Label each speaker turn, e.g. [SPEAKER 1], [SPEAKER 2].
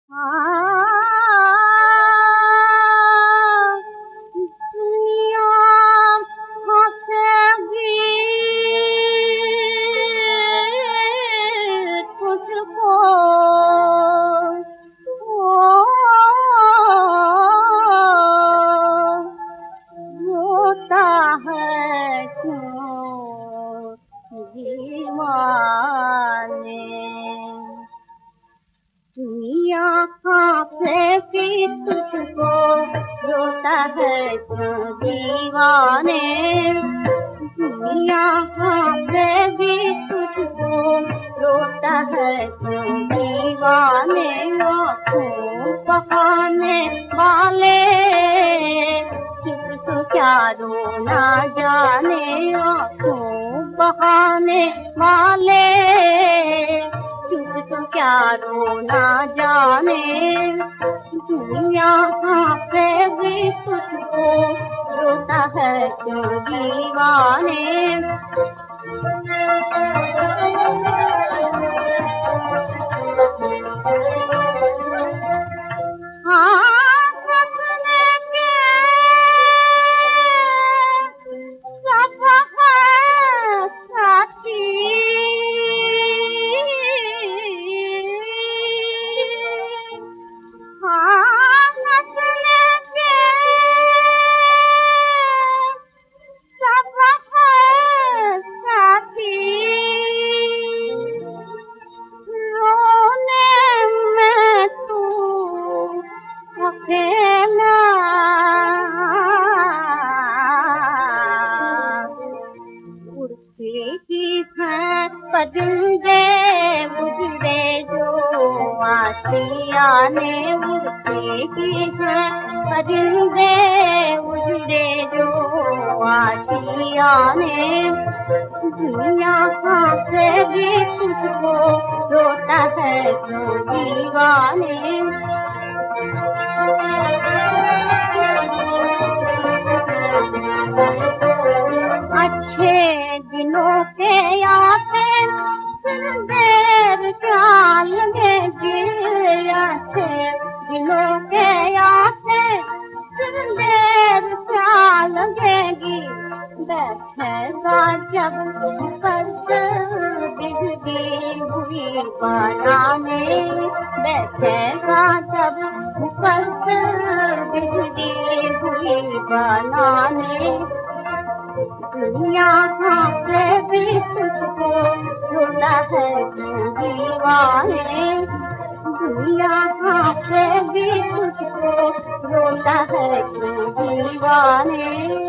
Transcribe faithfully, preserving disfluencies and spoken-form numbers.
[SPEAKER 1] हाँ, दुनिया हंसेगी तुझको, ओ, रोता है क्यों दीवाने। दुनिया हंसेगी तुझको, रोता है क्यों दीवाने। दुनिया हंसेगी तुझको, रोता है क्यों दीवाने। आँखों बहाने वाले चुप तो क्या रोना जाने। आँखों बहाने वाले चुप तो क्या रोना जाने। दुनिया हंसेगी तुझको, रोता है क्यों दीवाने। हाँ, सपने के सब है साथी, हाँ, सपने के सब है साथी। रोने में तू अकेला, उड़ते ही हैं परिंदे उजड़े जो आशियाने। उड़ते ही हैं परिंदे उजड़े जो आशियाने। दुनिया हंसेगी तुझको, रोता है क्यों दीवाने। अच्छे दिनों के आते फिर देर क्या लगेगी। अच्छे दिनों के आते फिर देर क्या लगेगी। बैठेगा जब कर्ज बिजली हुई बनाने। बैठेगा जब कर्ज बिजली हुई बनाने। दुनिया हंसेगी तुझको, रोता है क्यों दीवाने। दुनिया हंसेगी तुझको, रोता है क्यों दीवाने।